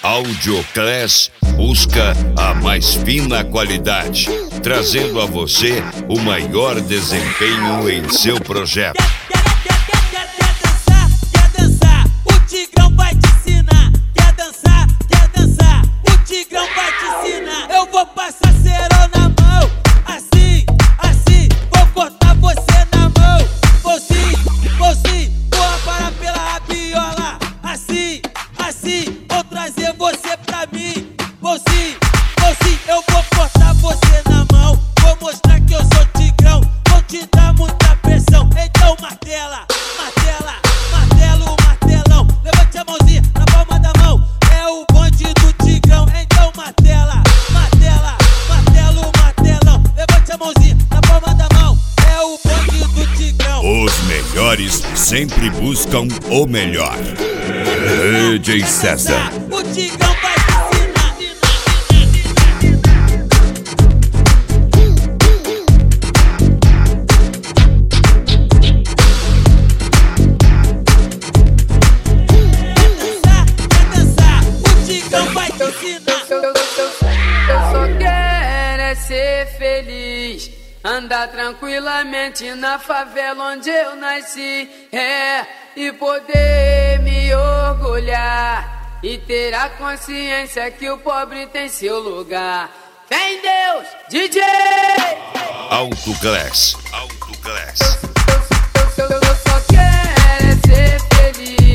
Audioclass busca a mais fina qualidade, trazendo a você o maior desempenho em seu projeto. Quer dançar, o Tigrão vai te ensinar. Quer dançar, o Tigrão vai te ensinar. Eu vou passar cerol na mão, assim, vou cortar você na mão. Vou sim, vou aparar pela rabiola, assim, vou trazer você pra mim. Vou sim, eu vou cortar você na mão. Vou mostrar que eu sou Tigrão, vou te dar muita pressão. Então martela, martelão. Levante a mãozinha na palma da mão, é o bonde do Tigrão. Então martelo, martelão. Levante a mãozinha na palma da mão, é o bonde do Tigrão. Os melhores sempre buscam o melhor. DJ César. O Tigrão vai te ensinar. Quer dançar, o Tigrão vai te ensinar. Eu só quero é ser feliz, andar tranquilamente na favela onde eu nasci, e poder me orgulhar e ter a consciência que o pobre tem seu lugar. Fé em Deus, DJ! Audioclass. Eu só quero é ser feliz,